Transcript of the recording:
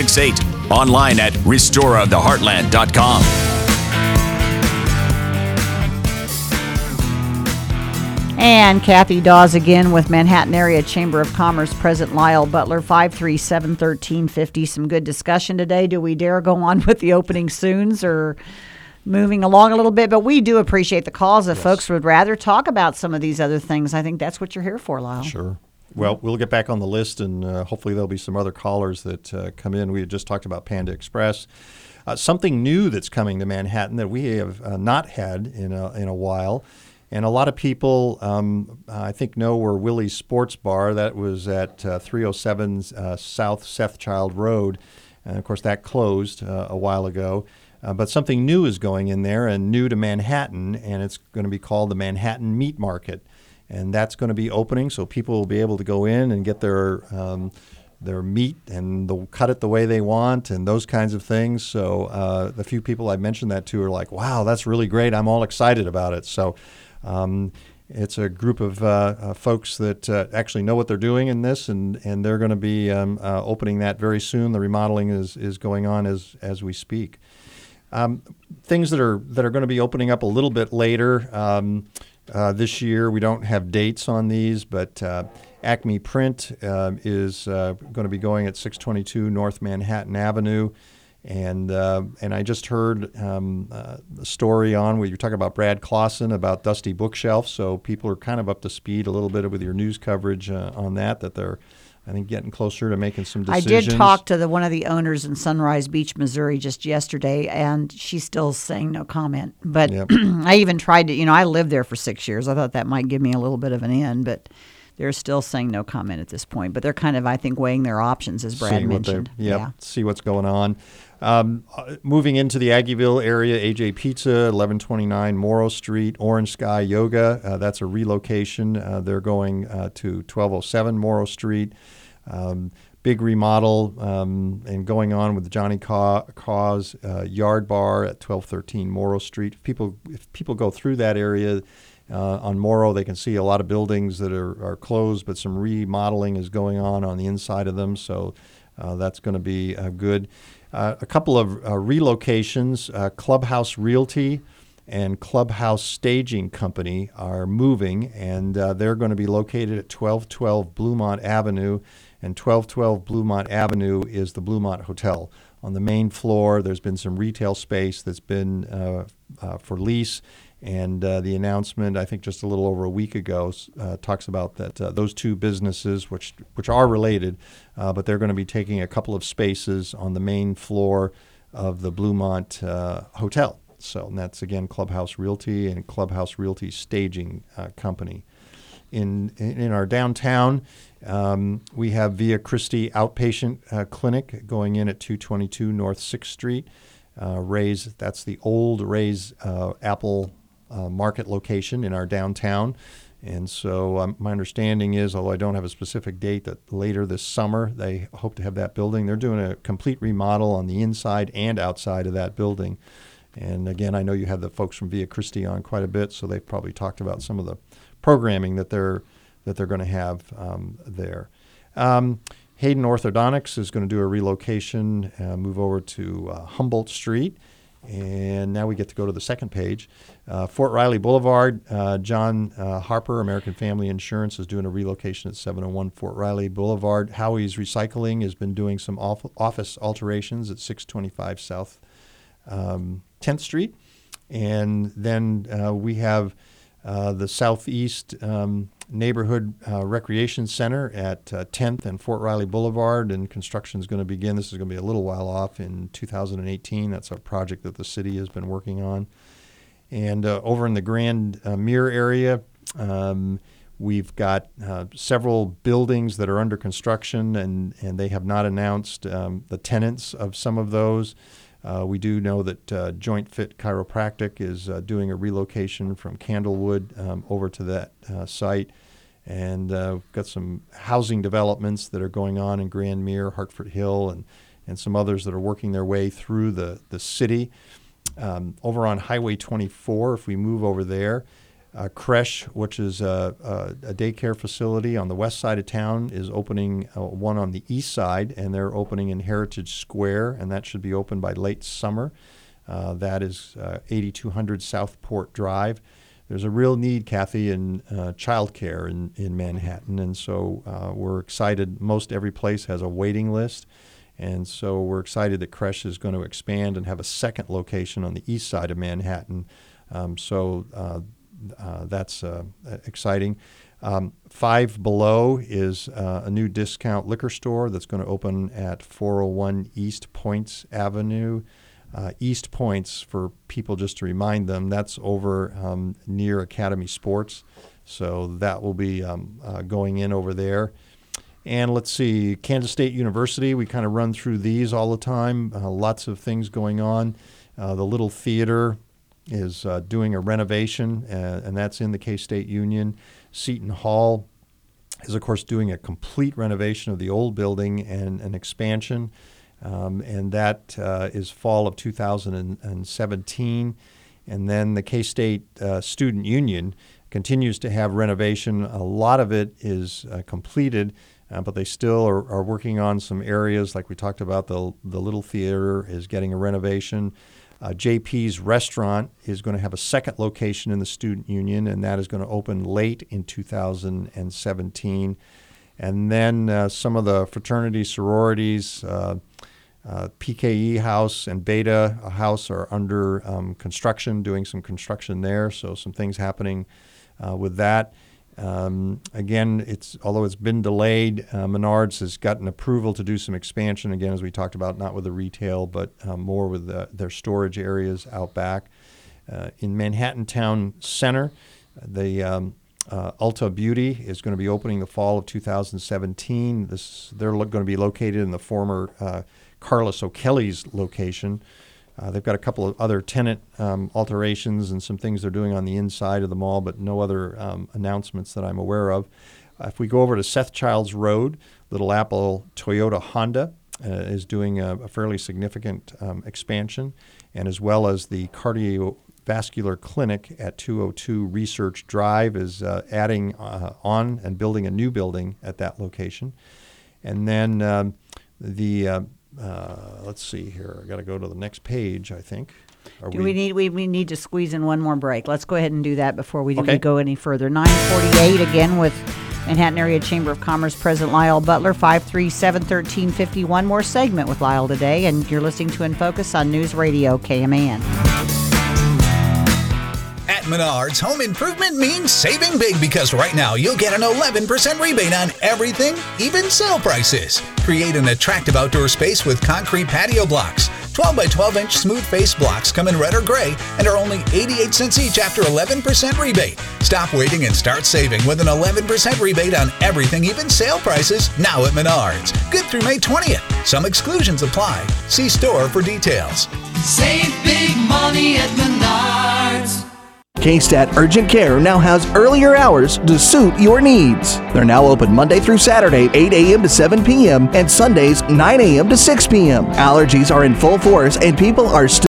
968. Online at restoratheheartland.com. And Kathy Dawes again with Manhattan Area Chamber of Commerce President Lyle Butler, 537-1350. Some good discussion today. Do we dare go on with the opening soons or moving along a little bit? But we do appreciate the calls if folks would rather talk about some of these other things. I think that's what you're here for, Lyle. Sure. Well, we'll get back on the list, and hopefully there'll be some other callers that come in. We had just talked about Panda Express. Something new that's coming to Manhattan that we have not had in a while. And a lot of people, I think, know where Willie's Sports Bar. That was at 307 South Sethchild Road. And, of course, that closed a while ago. But something new is going in there, and new to Manhattan, and it's going to be called the Manhattan Meat Market. And that's going to be opening, so people will be able to go in and get their meat, and they'll cut it the way they want and those kinds of things. So the few people I mentioned that to are like, wow, that's really great. I'm all excited about it. So it's a group of folks that actually know what they're doing in this, and they're going to be opening that very soon. The remodeling is going on as we speak. Things that are going to be opening up a little bit later this year. We don't have dates on these, but Acme Print is going to be going at 622 North Manhattan Avenue. And I just heard the story on where you talk about Brad Clausen about Dusty Bookshelf. So people are kind of up to speed a little bit with your news coverage on that they're, I think, getting closer to making some decisions. I did talk to one of the owners in Sunrise Beach, Missouri just yesterday, and she's still saying no comment. But yep. I even tried to, I lived there for 6 years. I thought that might give me a little bit of an in, but they're still saying no comment at this point. But they're kind of, I think, weighing their options, as Brad mentioned. See what's going on. Moving into the Aggieville area, AJ Pizza, 1129 Morrow Street, Orange Sky Yoga. That's a relocation. They're going to 1207 Morrow Street. Big remodel and going on with the Johnny Cause Yard Bar at 1213 Morrow Street. If people go through that area on Morrow, they can see a lot of buildings that are closed, but some remodeling is going on the inside of them. So that's going to be good. A couple of relocations. Clubhouse Realty and Clubhouse Staging Company are moving, and they're going to be located at 1212 Bluemont Avenue. And 1212 Bluemont Avenue is the Bluemont Hotel. On the main floor, there's been some retail space that's been for lease. And the announcement, I think just a little over a week ago, talks about that those two businesses, which are related, but they're going to be taking a couple of spaces on the main floor of the Bluemont Hotel. So and that's, again, Clubhouse Realty and Clubhouse Realty Staging Company. In our downtown, we have Via Christi Outpatient Clinic going in at 222 North 6th Street. Ray's, that's the old Ray's Apple Market location in our downtown. And so my understanding is, although I don't have a specific date, that later this summer they hope to have that building. They're doing a complete remodel on the inside and outside of that building. And again, I know you have the folks from Via Christi on quite a bit, so they've probably talked about some of the programming that they're going to have there. Hayden Orthodontics is going to do a relocation, move over to Humboldt Street. And now we get to go to the second page. Fort Riley Boulevard, John Harper, American Family Insurance, is doing a relocation at 701 Fort Riley Boulevard. Howie's Recycling has been doing some office alterations at 625 South 10th Street. And then we have the Southeast Neighborhood Recreation Center at 10th and Fort Riley Boulevard, and construction is going to begin. This is going to be a little while off in 2018. That's a project that the city has been working on. And over in the Grand Mirror area, we've got several buildings that are under construction, and they have not announced the tenants of some of those. We do know that Joint Fit Chiropractic is doing a relocation from Candlewood over to that site. And we've got some housing developments that are going on in Grand Mirror, Hartford Hill, and some others that are working their way through the city. Over on Highway 24, if we move over there, Creche, which is a daycare facility on the west side of town, is opening one on the east side, and they're opening in Heritage Square, and that should be open by late summer. That is 8200 Southport Drive. There's a real need, Kathy, in childcare in Manhattan, and so we're excited. Most every place has a waiting list, and so we're excited that Creche is going to expand and have a second location on the east side of Manhattan. That's exciting. Five Below is a new discount liquor store that's going to open at 401 East Points Avenue. East Points, for people just to remind them, that's over near Academy Sports. So that will be going in over there. And let's see, Kansas State University, we kind of run through these all the time. Lots of things going on. The Little Theater is doing a renovation, and that's in the K-State Union. Seton Hall is, of course, doing a complete renovation of the old building and an expansion, and that is fall of 2017. And then the K-State Student Union continues to have renovation. A lot of it is completed, but they still are working on some areas, like we talked about. The Little Theater is getting a renovation. JP's Restaurant is going to have a second location in the Student Union, and that is going to open late in 2017. And then some of the fraternity sororities, PKE House and Beta House, are under construction, doing some construction there, so some things happening with that. Again, although it's been delayed, Menards has gotten approval to do some expansion, again, as we talked about, not with the retail, but more with their storage areas out back. In Manhattan Town Center, the Ulta Beauty is going to be opening the fall of 2017. They're going to be located in the former Carlos O'Kelly's location. They've got a couple of other tenant alterations and some things they're doing on the inside of the mall, but no other announcements that I'm aware of. If we go over to Seth Childs Road, Little Apple Toyota Honda is doing a fairly significant expansion, and as well as the Cardiovascular Clinic at 202 Research Drive is adding on and building a new building at that location. And then let's see here. I got to go to the next page, I think. We need to squeeze in one more break. Let's go ahead and do that before we go any further. 9:48 again with Manhattan Area Chamber of Commerce President Lyle Butler, 537-1350. One more segment with Lyle today, and you're listening to In Focus on News Radio KMAN. At Menards, home improvement means saving big, because right now you'll get an 11% rebate on everything, even sale prices. Create an attractive outdoor space with concrete patio blocks. 12 by 12-inch smooth-faced blocks come in red or gray and are only 88 cents each after 11% rebate. Stop waiting and start saving with an 11% rebate on everything, even sale prices, now at Menards. Good through May 20th. Some exclusions apply. See store for details. Save big money at Menards. K-Stat Urgent Care now has earlier hours to suit your needs. They're now open Monday through Saturday, 8 a.m. to 7 p.m. and Sundays, 9 a.m. to 6 p.m. Allergies are in full force and people are still